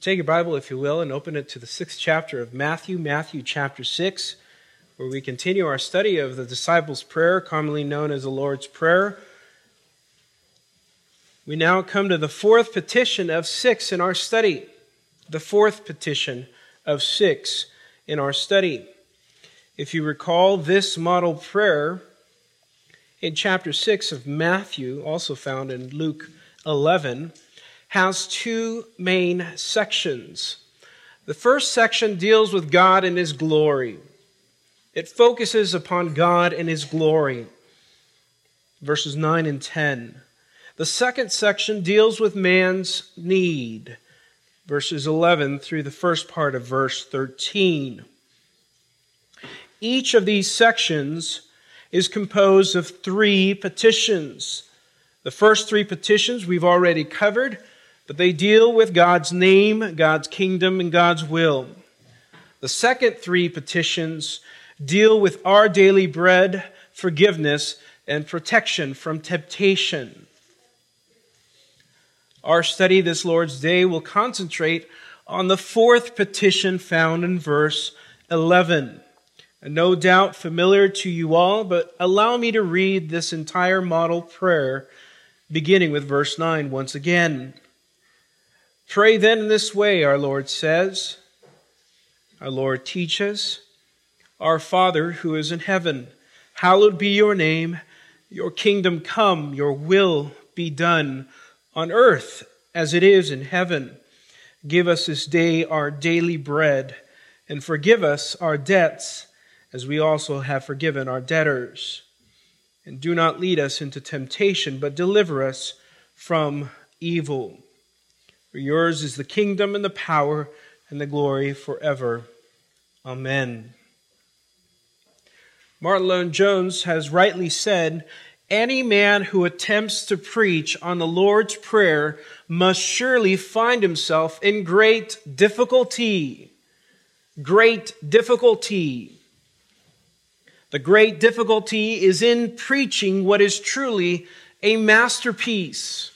Take your Bible, if you will, and open it to the 6th chapter of Matthew, Matthew chapter 6, where we continue our study of the disciples' prayer, commonly known as the Lord's Prayer. We now come to the fourth petition of 6 in our study. The fourth petition of 6 in our study. If you recall, this model prayer in chapter 6 of Matthew, also found in Luke 11, has two main sections. The first section deals with God and His glory. It focuses upon God and His glory, verses 9 and 10. The second section deals with man's need, verses 11 through the first part of verse 13. Each of these sections is composed of three petitions. The first three petitions we've already covered, but they deal with God's name, God's kingdom, and God's will. The second three petitions deal with our daily bread, forgiveness, and protection from temptation. Our study this Lord's Day will concentrate on the fourth petition found in verse 11. No doubt familiar to you all, but allow me to read this entire model prayer, beginning with verse 9 once again. Pray then in this way, our Lord says. Our Lord teaches, Our Father who is in heaven, hallowed be your name. Your kingdom come, your will be done on earth as it is in heaven. Give us this day our daily bread, and forgive us our debts, as we also have forgiven our debtors. And do not lead us into temptation, but deliver us from evil. For yours is the kingdom and the power and the glory forever. Amen. Martyn Lloyd-Jones has rightly said, any man who attempts to preach on the Lord's Prayer must surely find himself in great difficulty. Great difficulty. The great difficulty is in preaching what is truly a masterpiece.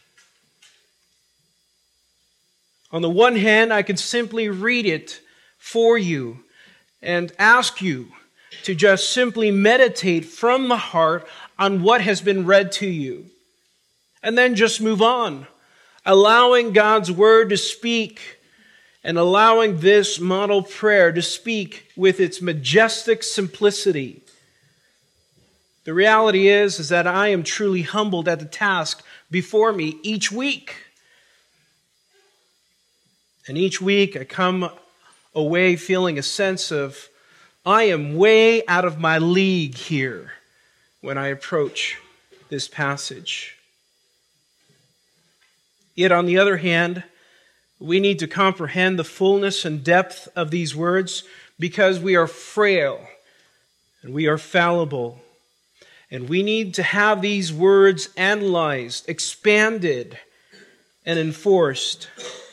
On the one hand, I can simply read it for you and ask you to just simply meditate from the heart on what has been read to you. And then just move on, allowing God's Word to speak and allowing this model prayer to speak with its majestic simplicity. The reality is that I am truly humbled at the task before me each week. And each week I come away feeling a sense of, I am way out of my league here when I approach this passage. Yet on the other hand, we need to comprehend the fullness and depth of these words because we are frail and we are fallible. And we need to have these words analyzed, expanded, and enforced.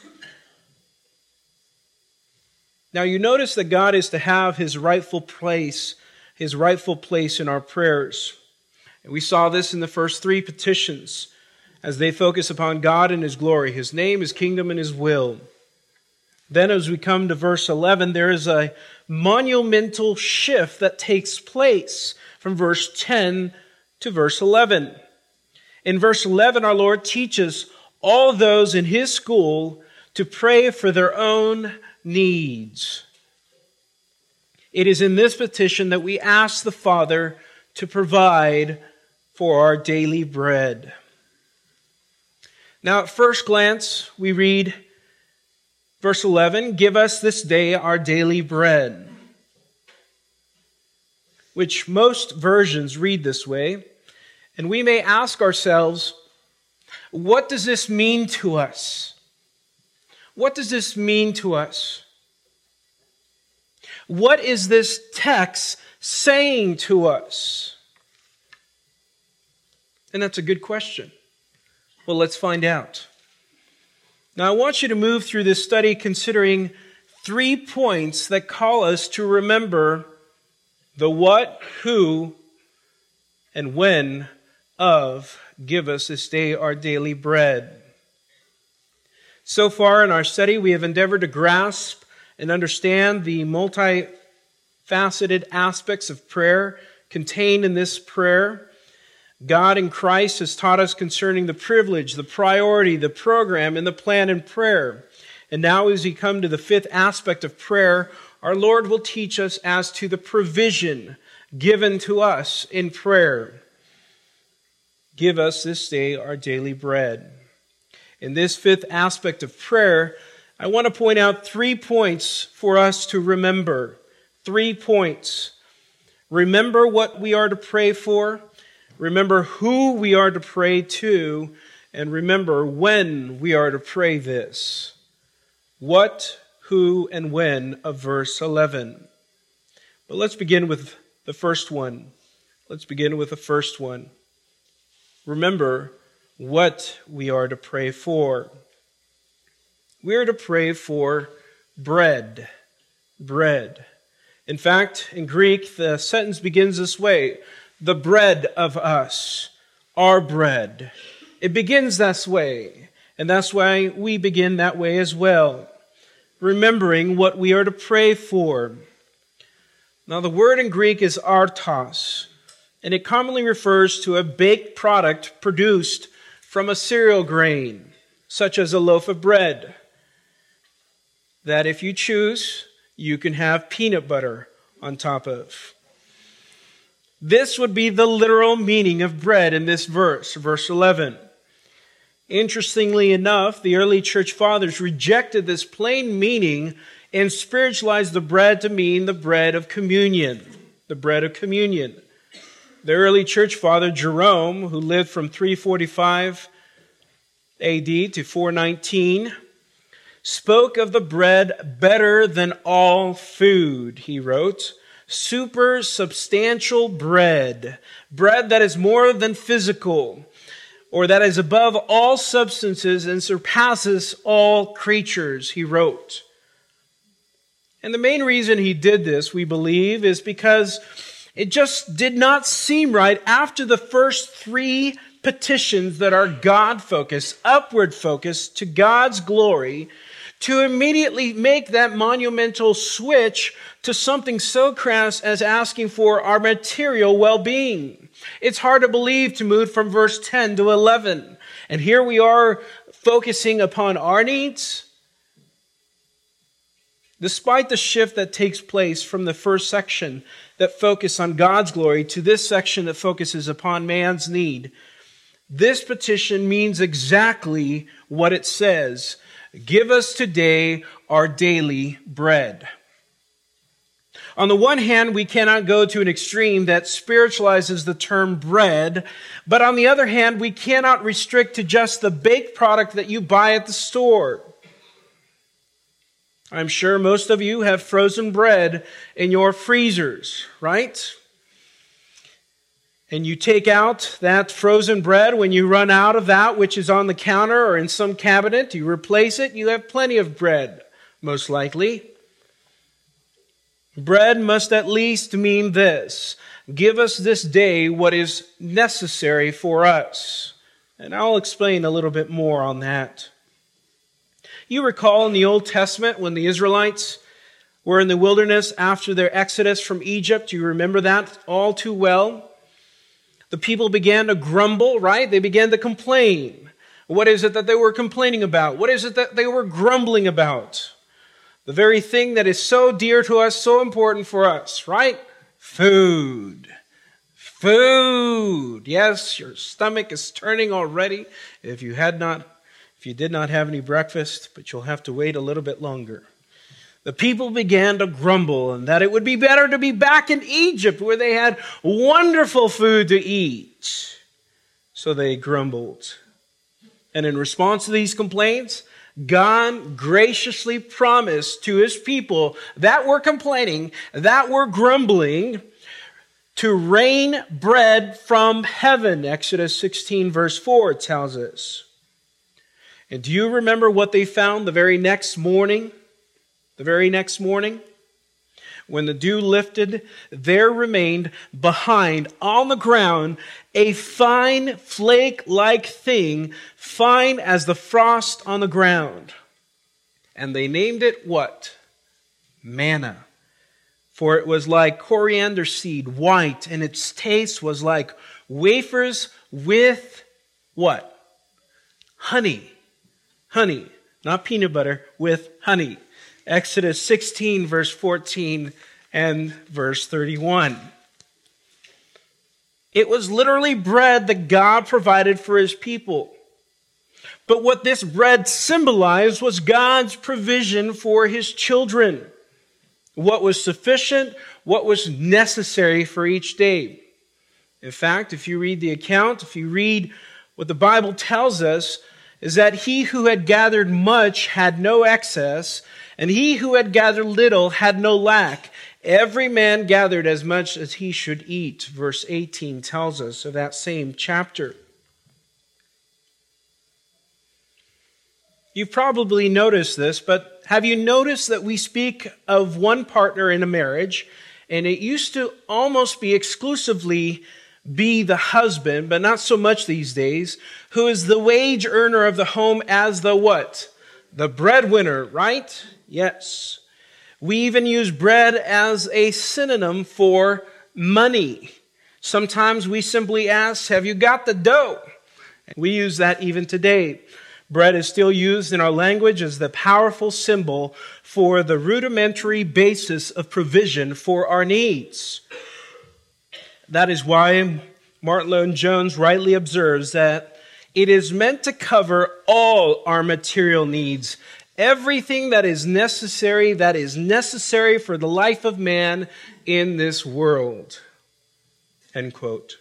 Now you notice that God is to have His rightful place in our prayers. And we saw this in the first three petitions as they focus upon God and His glory, His name, His kingdom, and His will. Then as we come to verse 11, there is a monumental shift that takes place from verse 10 to verse 11. In verse 11, our Lord teaches all those in His school to pray for their own needs. It is in this petition that we ask the Father to provide for our daily bread. Now, at first glance, we read verse 11, give us this day our daily bread, which most versions read this way. And we may ask ourselves, what does this mean to us? What does this mean to us? What is this text saying to us? And that's a good question. Well, let's find out. Now, I want you to move through this study considering 3 points that call us to remember the what, who, and when of give us this day our daily bread. So far in our study, we have endeavored to grasp and understand the multifaceted aspects of prayer contained in this prayer. God in Christ has taught us concerning the privilege, the priority, the program, and the plan in prayer. And now as we come to the fifth aspect of prayer, our Lord will teach us as to the provision given to us in prayer. Give us this day our daily bread. In this fifth aspect of prayer, I want to point out 3 points for us to remember. 3 points. Remember what we are to pray for. Remember who we are to pray to. And remember when we are to pray this. What, who, and when of verse 11. But let's begin with the first one. Remember what we are to pray for. We are to pray for bread. Bread. In fact, in Greek, the sentence begins this way: the bread of us, our bread. It begins this way, and that's why we begin that way as well. Remembering what we are to pray for. Now, the word in Greek is artos, and it commonly refers to a baked product produced from a cereal grain, such as a loaf of bread, that if you choose, you can have peanut butter on top of. This would be the literal meaning of bread in this verse, verse 11. Interestingly enough, the early church fathers rejected this plain meaning and spiritualized the bread to mean the bread of communion. The bread of communion. The early church father Jerome, who lived from 345 AD to 419, spoke of the bread better than all food, he wrote. Super substantial bread. Bread that is more than physical, or that is above all substances and surpasses all creatures, he wrote. And the main reason he did this, we believe, is because it just did not seem right after the first 3 petitions that are God-focused, upward-focused to God's glory, to immediately make that monumental switch to something so crass as asking for our material well-being. It's hard to believe to move from verse 10 to 11. And here we are focusing upon our needs. Despite the shift that takes place from the first section that focused on God's glory to this section that focuses upon man's need, this petition means exactly what it says. Give us today our daily bread. On the one hand, we cannot go to an extreme that spiritualizes the term bread, but on the other hand, we cannot restrict to just the baked product that you buy at the store. I'm sure most of you have frozen bread in your freezers, right? And you take out that frozen bread when you run out of that which is on the counter or in some cabinet. You replace it, you have plenty of bread, most likely. Bread must at least mean this: give us this day what is necessary for us. And I'll explain a little bit more on that. You recall in the Old Testament when the Israelites were in the wilderness after their exodus from Egypt. You remember that all too well. The people began to grumble, right? They began to complain. What is it that they were complaining about? What is it that they were grumbling about? The very thing that is so dear to us, so important for us, right? Food. Food. Yes, your stomach is turning already if you did not have any breakfast, but you'll have to wait a little bit longer. The people began to grumble and that it would be better to be back in Egypt where they had wonderful food to eat. So they grumbled. And in response to these complaints, God graciously promised to his people that were complaining, that were grumbling, to rain bread from heaven. Exodus 16 verse 4 tells us. And do you remember what they found the very next morning? The very next morning? When the dew lifted, there remained behind on the ground a fine flake-like thing, fine as the frost on the ground. And they named it what? Manna. For it was like coriander seed, white, and its taste was like wafers with what? Honey. Honey. Not peanut butter, with honey. Exodus 16, verse 14 and verse 31. It was literally bread that God provided for his people. But what this bread symbolized was God's provision for his children. What was sufficient, what was necessary for each day. In fact, if you read the account, if you read what the Bible tells us, is that he who had gathered much had no excess, and he who had gathered little had no lack. Every man gathered as much as he should eat. Verse 18 tells us of that same chapter. You've probably noticed this, but have you noticed that we speak of one partner in a marriage, and it used to almost be exclusively be the husband, but not so much these days, who is the wage earner of the home as the what? The breadwinner, right? Yes. We even use bread as a synonym for money. Sometimes we simply ask, have you got the dough? We use that even today. Bread is still used in our language as the powerful symbol for the rudimentary basis of provision for our needs. That is why Martin Lloyd-Jones rightly observes that it is meant to cover all our material needs, everything that is necessary for the life of man in this world. End quote.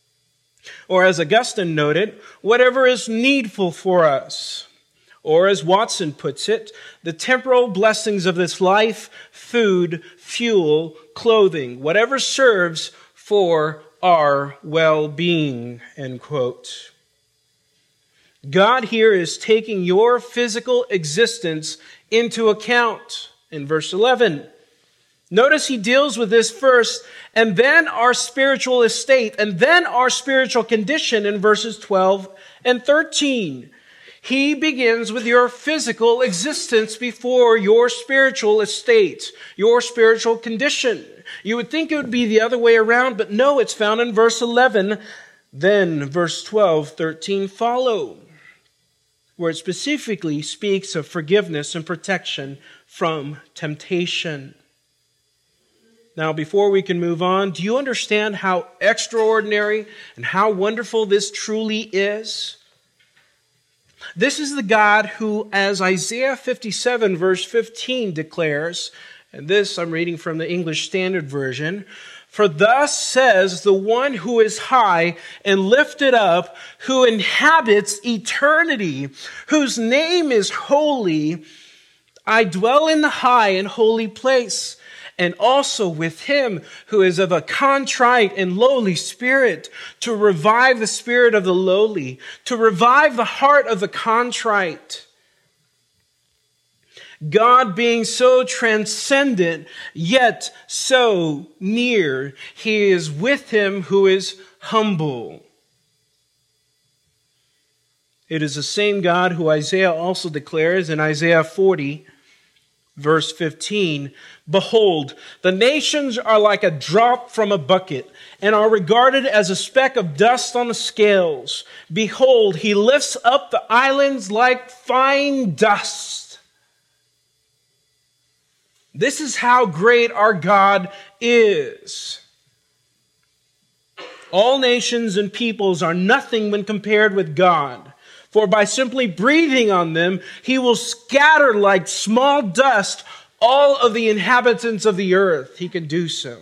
Or as Augustine noted, whatever is needful for us. Or as Watson puts it, the temporal blessings of this life, food, fuel, clothing, whatever serves for our well-being, end quote. God here is taking your physical existence into account in verse 11. Notice he deals with this first, and then our spiritual estate, and then our spiritual condition in verses 12 and 13. He begins with your physical existence before your spiritual estate, your spiritual condition. You would think it would be the other way around, but no, it's found in verse 11. Then verse 12, 13 follow, where it specifically speaks of forgiveness and protection from temptation. Now, before we can move on, do you understand how extraordinary and how wonderful this truly is? This is the God who, as Isaiah 57 verse 15 declares, and this I'm reading from the English Standard Version, for thus says the one who is high and lifted up, who inhabits eternity, whose name is holy, I dwell in the high and holy place, and also with him who is of a contrite and lowly spirit, to revive the spirit of the lowly, to revive the heart of the contrite. God being so transcendent, yet so near, he is with him who is humble. It is the same God who Isaiah also declares in Isaiah 40, verse 15, behold, the nations are like a drop from a bucket and are regarded as a speck of dust on the scales. Behold, he lifts up the islands like fine dust. This is how great our God is. All nations and peoples are nothing when compared with God. For by simply breathing on them, he will scatter like small dust all of the inhabitants of the earth. He can do so.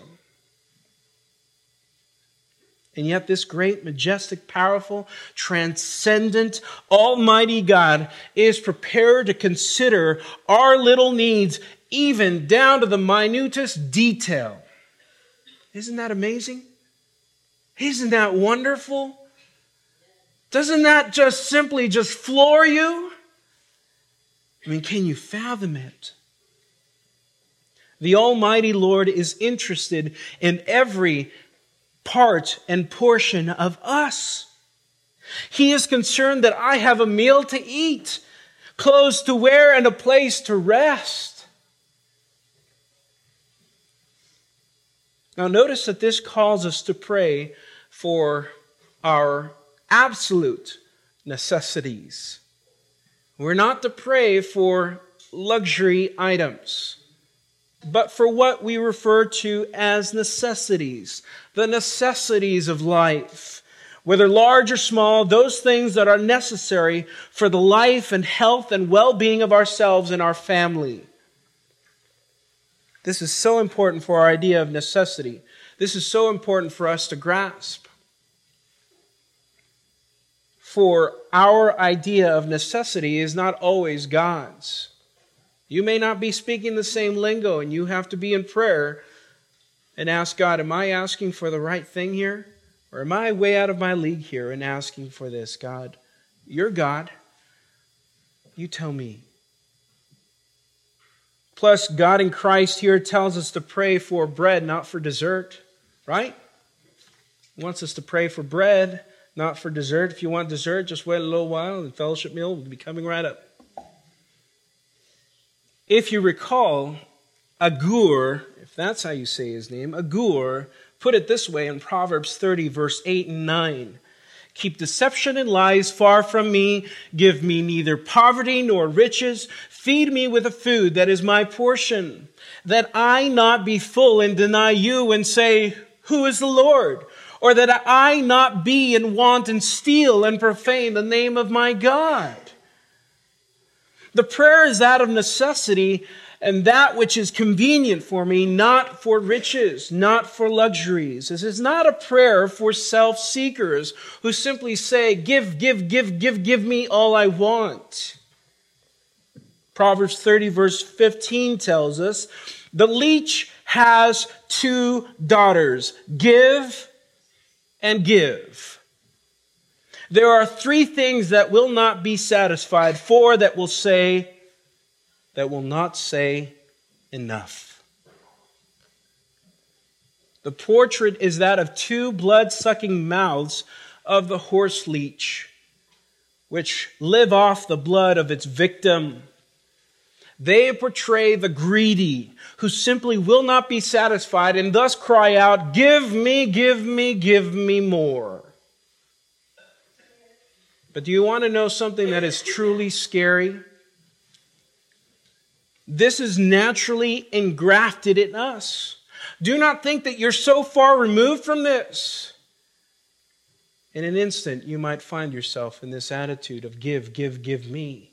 And yet this great, majestic, powerful, transcendent, almighty God is prepared to consider our little needs even down to the minutest detail. Isn't that amazing? Isn't that wonderful? Doesn't that just simply floor you? I mean, can you fathom it? The Almighty Lord is interested in every part and portion of us. He is concerned that I have a meal to eat. clothes to wear, and a place to rest. Now notice that this calls us to pray for our absolute necessities. We're not to pray for luxury items, but for what we refer to as necessities, the necessities of life. Whether large or small, those things that are necessary for the life and health and well-being of ourselves and our family. This is so important for our idea of necessity. This is so important for us to grasp. For our idea of necessity is not always God's. You may not be speaking the same lingo, and you have to be in prayer and ask God, am I asking for the right thing here? Or am I way out of my league here and asking for this? God, you're God. You tell me. Plus, God in Christ here tells us to pray for bread, not for dessert. Right? He wants us to pray for bread, not for dessert. If you want dessert, just wait a little while and the fellowship meal will be coming right up. If you recall, Agur, if that's how you say his name, Agur, put it this way in Proverbs 30, verse 8 and 9. Keep deception and lies far from me. Give me neither poverty nor riches. Feed me with a food that is my portion, that I not be full and deny you and say, who is the Lord? Or that I not be in want and steal and profane the name of my God. The prayer is that of necessity and that which is convenient for me, not for riches, not for luxuries. This is not a prayer for self-seekers who simply say, give me all I want. Proverbs 30 verse 15 tells us, the leech has 2 daughters, give and give. There are 3 things that will not be satisfied, 4 that will not say enough. The portrait is that of 2 blood-sucking mouths of the horse leech, which live off the blood of its victim. They portray the greedy, who simply will not be satisfied and thus cry out, give me more. But do you want to know something that is truly scary? This is naturally engrafted in us. Do not think that you're so far removed from this. In an instant, you might find yourself in this attitude of give me.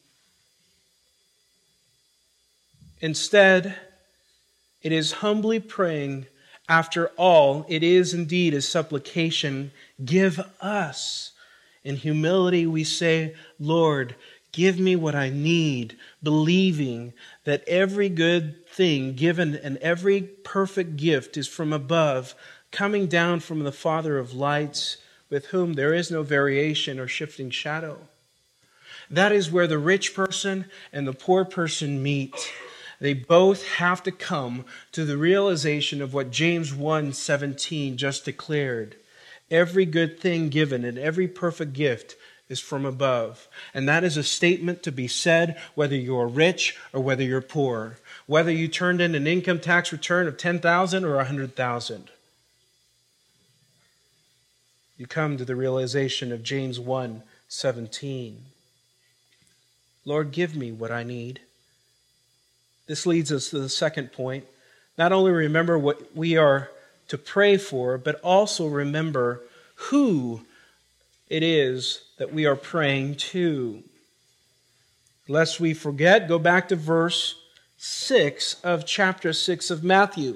Instead, it is humbly praying, after all, it is indeed a supplication, give us. In humility we say, Lord, give me what I need, believing that every good thing given and every perfect gift is from above, coming down from the Father of lights, with whom there is no variation or shifting shadow. That is where the rich person and the poor person meet. They both have to come to the realization of what James 1:17 just declared. Every good thing given and every perfect gift is from above. And that is a statement to be said whether you're rich or whether you're poor. Whether you turned in an income tax return of $10,000 or $100,000. You come to the realization of James 1:17. Lord, give me what I need. This leads us to the second point. Not only remember what we are to pray for, but also remember who it is that we are praying to. Lest we forget, go back to verse 6 of chapter 6 of Matthew.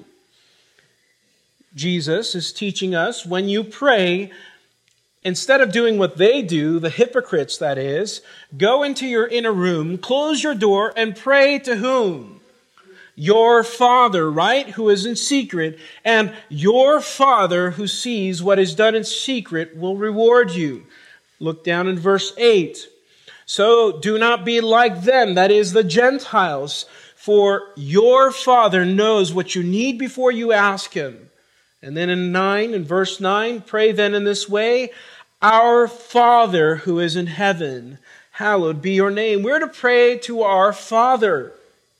Jesus is teaching us, when you pray, instead of doing what they do, the hypocrites that is, go into your inner room, close your door, and pray to whom? Your Father, right, who is in secret, and your Father who sees what is done in secret will reward you. Look down in verse 8. So do not be like them, that is the Gentiles, for your Father knows what you need before you ask Him. And then in verse 9, pray then in this way, Our Father who is in heaven, hallowed be your name. We're to pray to our Father.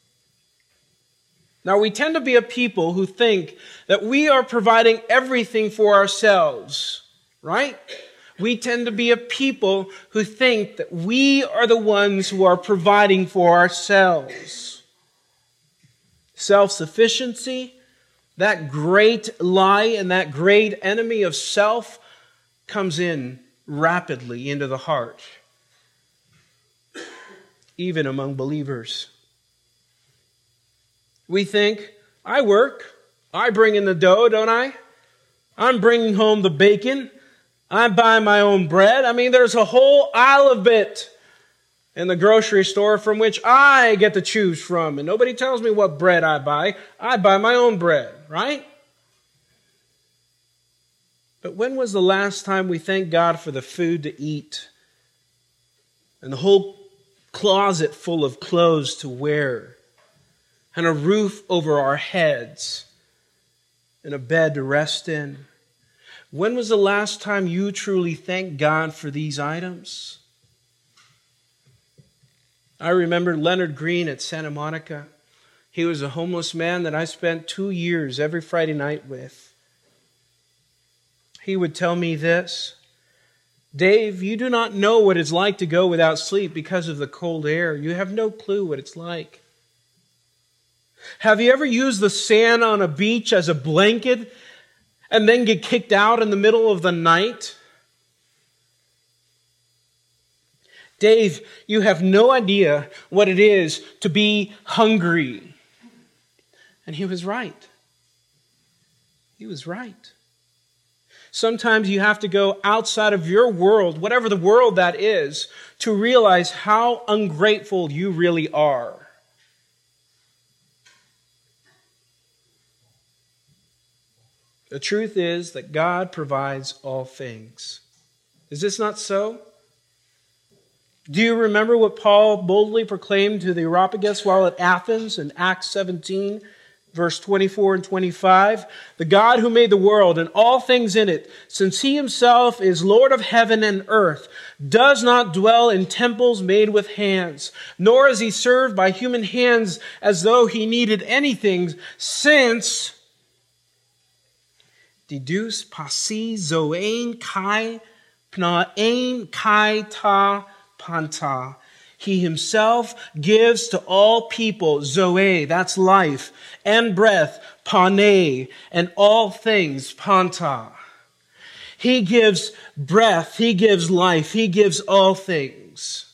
Now, we tend to be a people who think that we are providing everything for ourselves, right? We tend to be a people who think that we are the ones who are providing for ourselves. Self-sufficiency, that great lie and that great enemy of self, comes in rapidly into the heart, even among believers. We think, I work, I bring in the dough, don't I? I'm bringing home the bacon, I buy my own bread. I mean, there's a whole aisle of it in the grocery store from which I get to choose from. And nobody tells me what bread I buy my own bread, right? But when was the last time we thanked God for the food to eat and the whole closet full of clothes to wear and a roof over our heads and a bed to rest in? When was the last time you truly thanked God for these items? I remember Leonard Green at Santa Monica. He was a homeless man that I spent 2 years every Friday night with. He would tell me this: Dave, you do not know what it's like to go without sleep because of the cold air. You have no clue what it's like. Have you ever used the sand on a beach as a blanket and then get kicked out in the middle of the night? Dave, you have no idea what it is to be hungry. And he was right. He was right. Sometimes you have to go outside of your world, whatever the world that is, to realize how ungrateful you really are. The truth is that God provides all things. Is this not so? Do you remember what Paul boldly proclaimed to the Areopagus while at Athens in Acts 17, verse 24 and 25? The God who made the world and all things in it, since he himself is Lord of heaven and earth, does not dwell in temples made with hands, nor is he served by human hands as though he needed anything, since Didus pasi zoein kai pnaein kai ta panta. He himself gives to all people zoe, that's life, and breath, pane, and all things, panta. He gives breath, he gives life, he gives all things.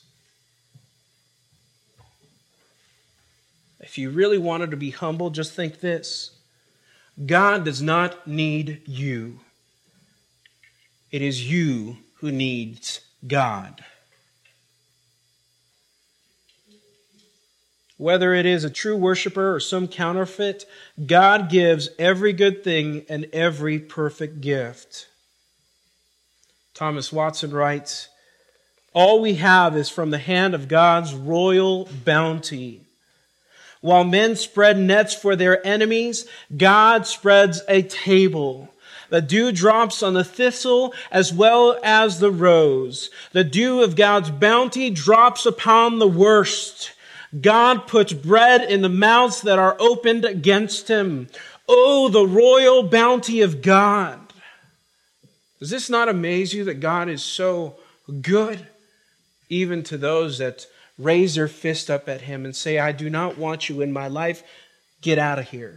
If you really wanted to be humble, just think this: God does not need you. It is you who needs God. Whether it is a true worshiper or some counterfeit, God gives every good thing and every perfect gift. Thomas Watson writes, all we have is from the hand of God's royal bounty. While men spread nets for their enemies, God spreads a table. The dew drops on the thistle as well as the rose. The dew of God's bounty drops upon the worst. God puts bread in the mouths that are opened against him. Oh, the royal bounty of God. Does this not amaze you that God is so good, even to those that raise their fist up at him and say, I do not want you in my life, get out of here?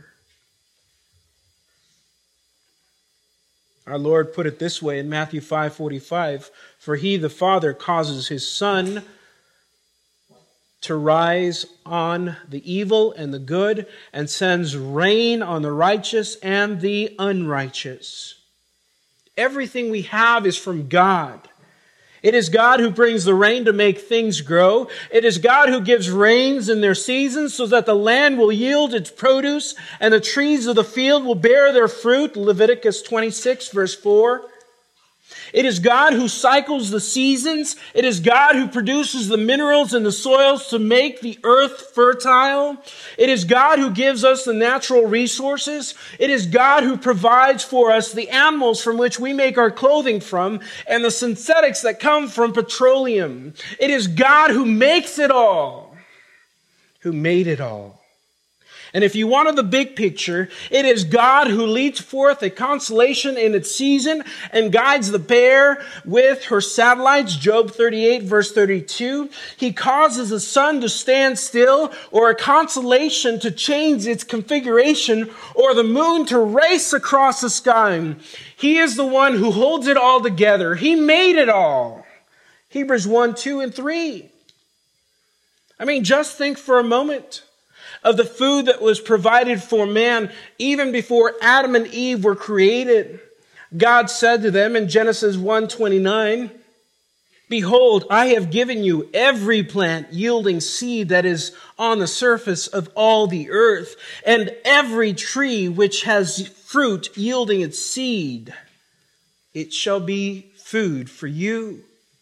Our Lord put it this way in Matthew 5:45, for he, the Father, causes his Son to rise on the evil and the good, and sends rain on the righteous and the unrighteous. Everything we have is from God. It is God who brings the rain to make things grow. It is God who gives rains in their seasons so that the land will yield its produce and the trees of the field will bear their fruit. Leviticus 26, verse 4. It is God who cycles the seasons. It is God who produces the minerals in the soils to make the earth fertile. It is God who gives us the natural resources. It is God who provides for us the animals from which we make our clothing from and the synthetics that come from petroleum. It is God who makes it all, who made it all. And if you wanted the big picture, it is God who leads forth a constellation in its season and guides the bear with her satellites, Job 38, verse 32. He causes the sun to stand still, or a constellation to change its configuration, or the moon to race across the sky. He is the one who holds it all together. He made it all. Hebrews 1, 2, and 3. I mean, just think for a moment of the food that was provided for man even before Adam and Eve were created. God said to them in Genesis 1:29, "Behold, I have given you every plant yielding seed that is on the surface of all the earth, and every tree which has fruit yielding its seed. It shall be food for you."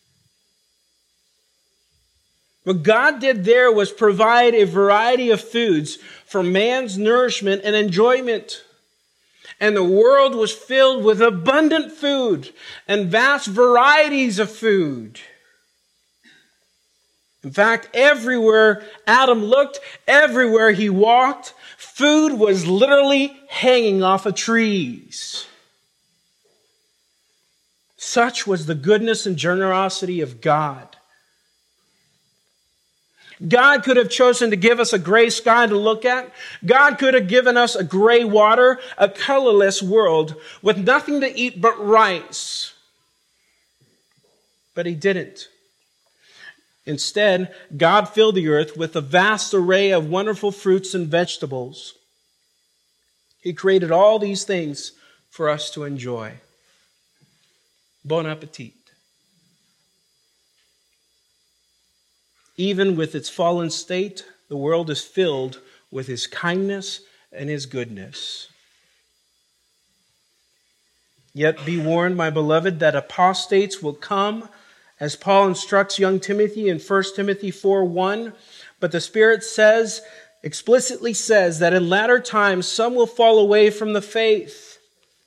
What God did there was provide a variety of foods for man's nourishment and enjoyment. And the world was filled with abundant food and vast varieties of food. In fact, everywhere Adam looked, everywhere he walked, food was literally hanging off of trees. Such was the goodness and generosity of God. God could have chosen to give us a gray sky to look at. God could have given us a gray water, a colorless world with nothing to eat but rice. But he didn't. Instead, God filled the earth with a vast array of wonderful fruits and vegetables. He created all these things for us to enjoy. Bon appetit. Even with its fallen state, the world is filled with his kindness and his goodness. Yet be warned, my beloved, that apostates will come, as Paul instructs young Timothy in 1 Timothy 4:1. But the Spirit explicitly says that in latter times some will fall away from the faith.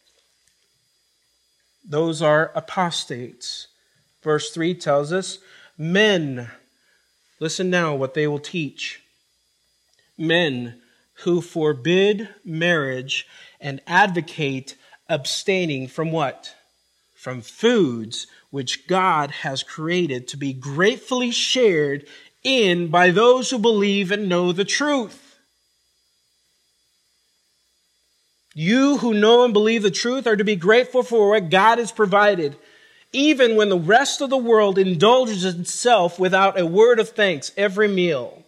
Those are apostates. Verse 3 tells us, men, listen now what they will teach. Men who forbid marriage and advocate abstaining from what? From foods which God has created to be gratefully shared in by those who believe and know the truth. You who know and believe the truth are to be grateful for what God has provided, even when the rest of the world indulges itself without a word of thanks every meal.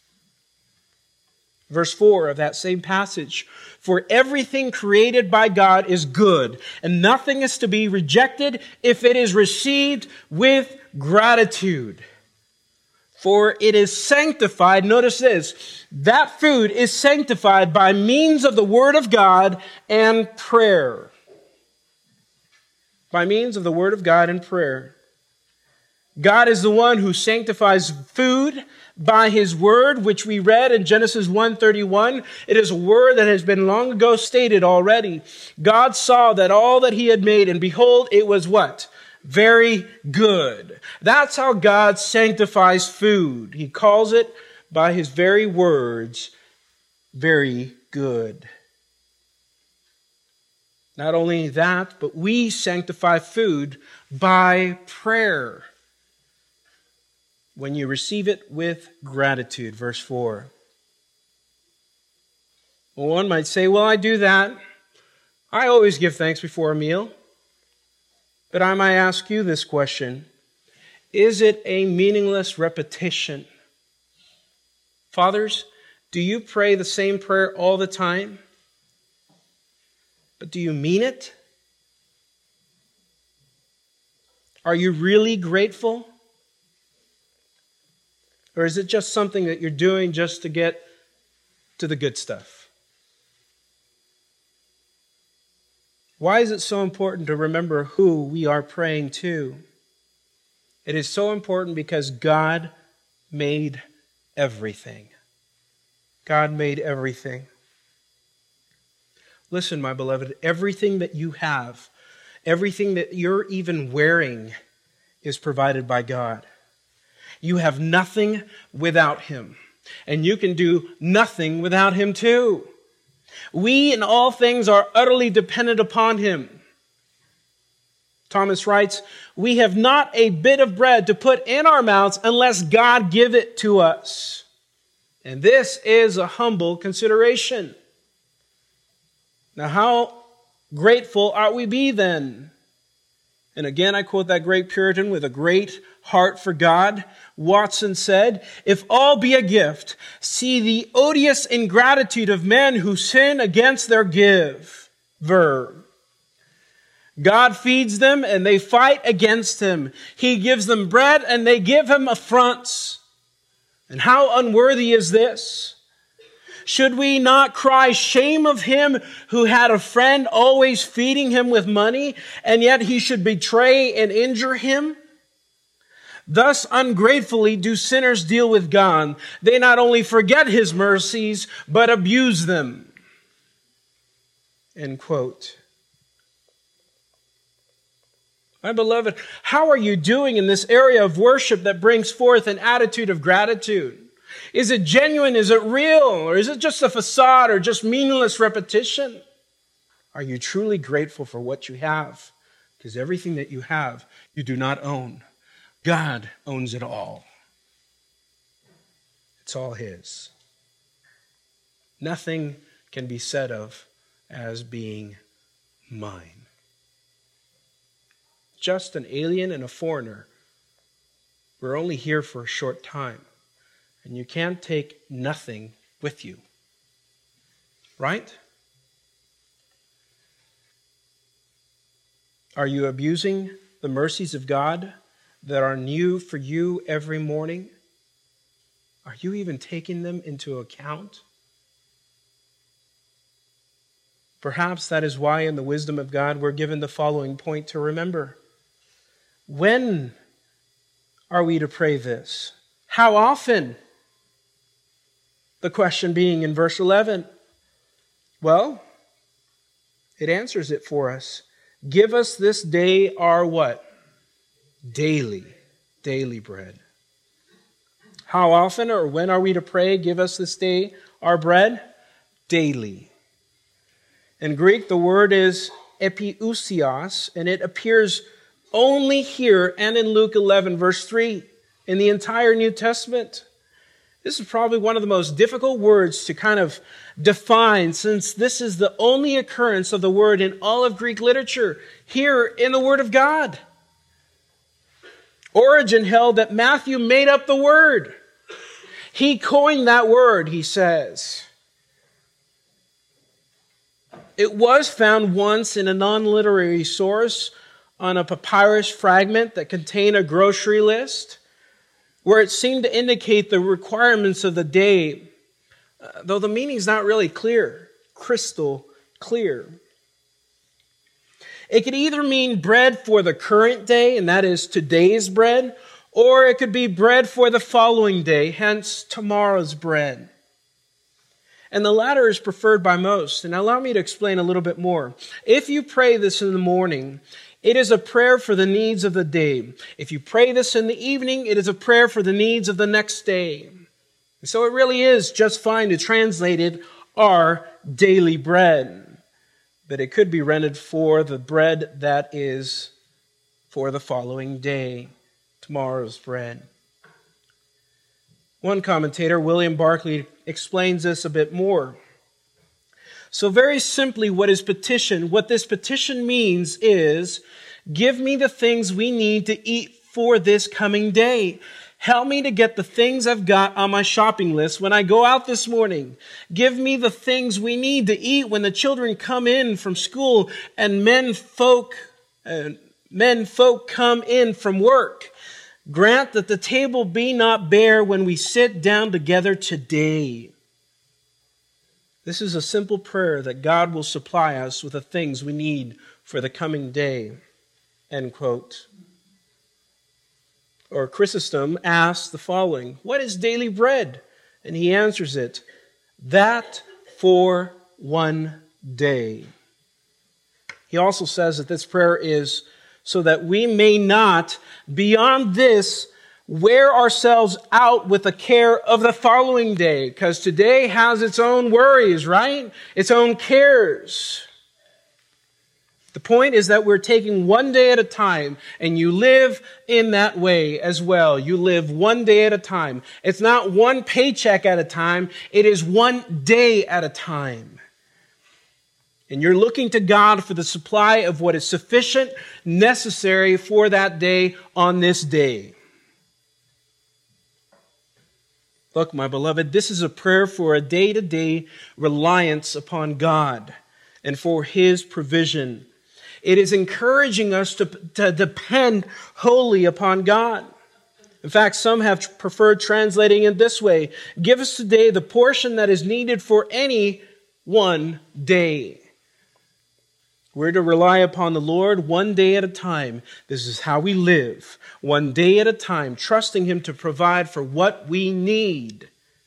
Verse 4 of that same passage, for everything created by God is good, and nothing is to be rejected if it is received with gratitude. For it is sanctified, notice this, that food is sanctified by means of the Word of God and prayer. By means of the Word of God and prayer. God is the one who sanctifies food by His Word, which we read in Genesis 1:31. It is a word that has been long ago stated already. God saw that all that He had made, and behold, it was what? Very good. That's how God sanctifies food. He calls it by His very words, very good. Not only that, but we sanctify food by prayer when you receive it with gratitude. Verse 4. Well, one might say, well, I do that. I always give thanks before a meal. But I might ask you this question. Is it a meaningless repetition? Fathers, do you pray the same prayer all the time? But do you mean it? Are you really grateful? Or is it just something that you're doing just to get to the good stuff? Why is it so important to remember who we are praying to? It is so important because God made everything. God made everything. Listen, my beloved, everything that you have, everything that you're even wearing is provided by God. You have nothing without Him, and you can do nothing without Him too. We in all things are utterly dependent upon Him. Thomas writes, "We have not a bit of bread to put in our mouths unless God give it to us." And this is a humble consideration. Now, how grateful ought we be then? And again, I quote that great Puritan with a great heart for God. Watson said, "If all be a gift, see the odious ingratitude of men who sin against their giver. God feeds them and they fight against Him. He gives them bread and they give Him affronts. And how unworthy is this? Should we not cry shame of him who had a friend always feeding him with money, and yet he should betray and injure him? Thus ungratefully do sinners deal with God. They not only forget His mercies, but abuse them." End quote. My beloved, how are you doing in this area of worship that brings forth an attitude of gratitude? Is it genuine? Is it real? Or is it just a facade or just meaningless repetition? Are you truly grateful for what you have? Because everything that you have, you do not own. God owns it all. It's all His. Nothing can be said of as being mine. Just an alien and a foreigner. We're only here for a short time. And you can't take nothing with you. Right? Are you abusing the mercies of God that are new for you every morning? Are you even taking them into account? Perhaps that is why in the wisdom of God we're given the following point to remember. When are we to pray this? How often? The question being in verse 11. Well, it answers it for us. Give us this day our what? Daily bread. How often or when are we to pray, give us this day our bread? Daily. In Greek, the word is epiousios, and it appears only here and in Luke 11, verse 3, in the entire New Testament. This is probably one of the most difficult words to kind of define, since this is the only occurrence of the word in all of Greek literature, here in the Word of God. Origen held that Matthew made up the word. He coined that word, he says. It was found once in a non-literary source on a papyrus fragment that contained a grocery list, where it seemed to indicate the requirements of the day, though the meaning's not really clear, crystal clear. It could either mean bread for the current day, and that is today's bread, or it could be bread for the following day, hence tomorrow's bread. And the latter is preferred by most. And allow me to explain a little bit more. If you pray this in the morning, it is a prayer for the needs of the day. If you pray this in the evening, it is a prayer for the needs of the next day. And so it really is just fine to translate it our daily bread. But it could be rendered for the bread that is for the following day, tomorrow's bread. One commentator, William Barclay, explains this a bit more. So very simply, what this petition means is, give me the things we need to eat for this coming day. Help me to get the things I've got on my shopping list when I go out this morning. Give me the things we need to eat when the children come in from school and men folk come in from work. Grant that the table be not bare when we sit down together today. This is a simple prayer that God will supply us with the things we need for the coming day. End quote. Or Chrysostom asks the following, what is daily bread? And he answers it, that for one day. He also says that this prayer is so that we may not, beyond this, wear ourselves out with the care of the following day, because today has its own worries, right? Its own cares. The point is that we're taking one day at a time, and you live in that way as well. You live one day at a time. It's not one paycheck at a time. It is one day at a time. And you're looking to God for the supply of what is sufficient, necessary for that day on this day. Look, my beloved, this is a prayer for a day-to-day reliance upon God and for His provision. It is encouraging us to depend wholly upon God. In fact, some have preferred translating it this way. Give us today the portion that is needed for any one day. We're to rely upon the Lord one day at a time. This is how we live, one day at a time, trusting Him to provide for what we need.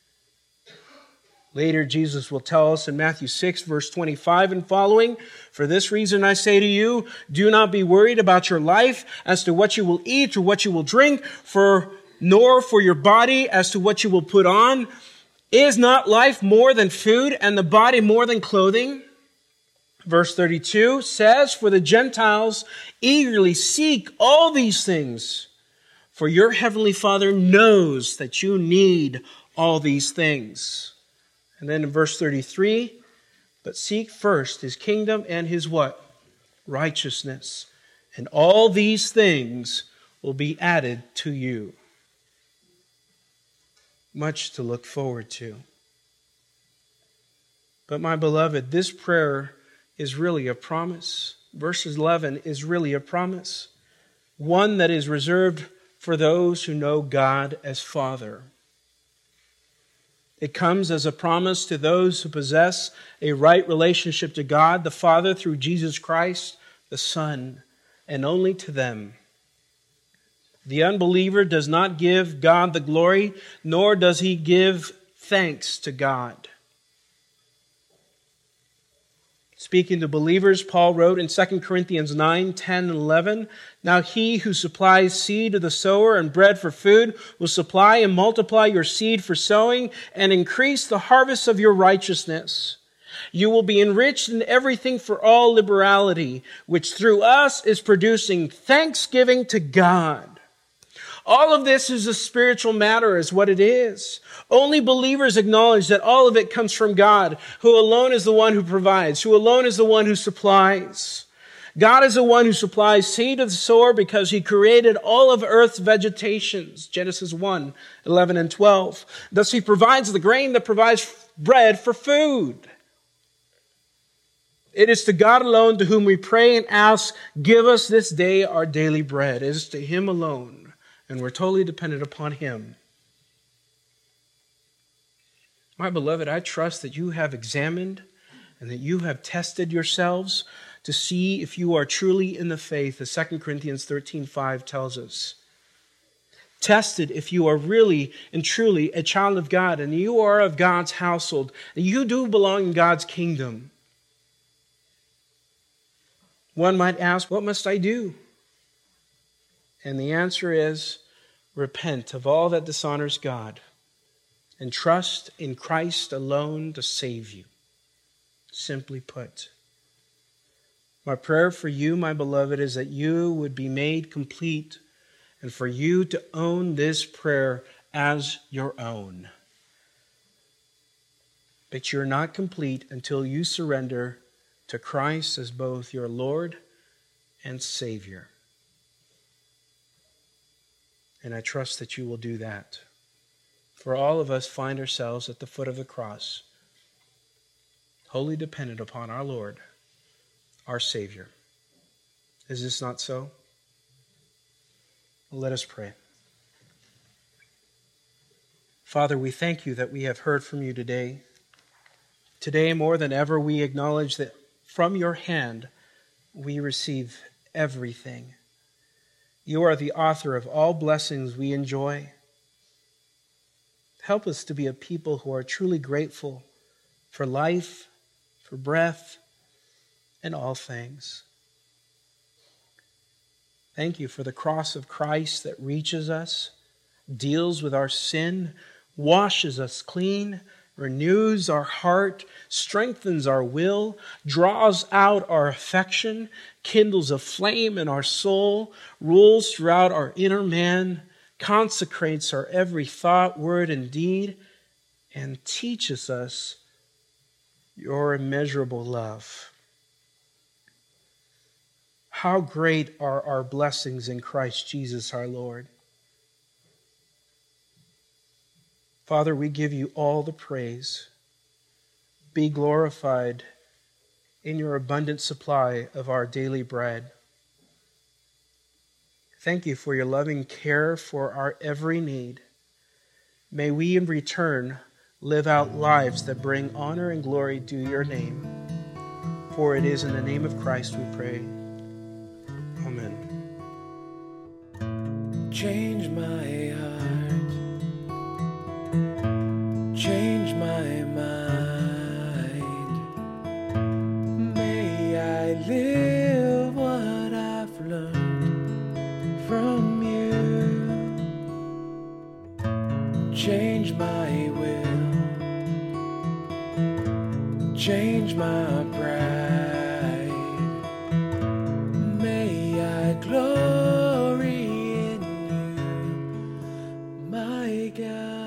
Later, Jesus will tell us in Matthew 6, verse 25 and following, for this reason I say to you, do not be worried about your life as to what you will eat or what you will drink, nor for your body as to what you will put on. Is not life more than food and the body more than clothing? Verse 32 says, for the Gentiles eagerly seek all these things, for your heavenly Father knows that you need all these things. And then in verse 33, but seek first His kingdom and His what? Righteousness. And all these things will be added to you. Much to look forward to. But my beloved, this prayer is really a promise. Verse 11 is really a promise. One that is reserved for those who know God as Father. It comes as a promise to those who possess a right relationship to God, the Father, through Jesus Christ, the Son, and only to them. The unbeliever does not give God the glory, nor does he give thanks to God. Speaking to believers, Paul wrote in 2 Corinthians 9, 10, and 11, now He who supplies seed to the sower and bread for food will supply and multiply your seed for sowing and increase the harvest of your righteousness. You will be enriched in everything for all liberality, which through us is producing thanksgiving to God. All of this is a spiritual matter, is what it is. Only believers acknowledge that all of it comes from God, who alone is the one who provides, who alone is the one who supplies. God is the one who supplies seed to the sower because He created all of earth's vegetations. Genesis 1, 11 and 12. Thus He provides the grain that provides bread for food. It is to God alone to whom we pray and ask, give us this day our daily bread. It is to Him alone. And we're totally dependent upon Him. My beloved, I trust that you have examined and that you have tested yourselves to see if you are truly in the faith, as 2 Corinthians 13:5 tells us. Tested if you are really and truly a child of God and you are of God's household, and you do belong in God's kingdom. One might ask, what must I do? And the answer is, repent of all that dishonors God and trust in Christ alone to save you. Simply put. My prayer for you, my beloved, is that you would be made complete and for you to own this prayer as your own. But you're not complete until you surrender to Christ as both your Lord and Savior. And I trust that you will do that. For all of us find ourselves at the foot of the cross, wholly dependent upon our Lord, our Savior. Is this not so? Well, let us pray. Father, we thank you that we have heard from you today. Today, more than ever, we acknowledge that from your hand we receive everything. You are the author of all blessings we enjoy. Help us to be a people who are truly grateful for life, for breath, and all things. Thank you for the cross of Christ that reaches us, deals with our sin, washes us clean, renews our heart, strengthens our will, draws out our affection, kindles a flame in our soul, rules throughout our inner man, consecrates our every thought, word, and deed, and teaches us your immeasurable love. How great are our blessings in Christ Jesus our Lord. Father, we give you all the praise. Be glorified in your abundant supply of our daily bread. Thank you for your loving care for our every need. May we in return live out lives that bring honor and glory to your name. For it is in the name of Christ we pray. Amen. Change my heart, change my mind. May I live what I've learned from you. Change my will, change my pride. May I glory in you, my God.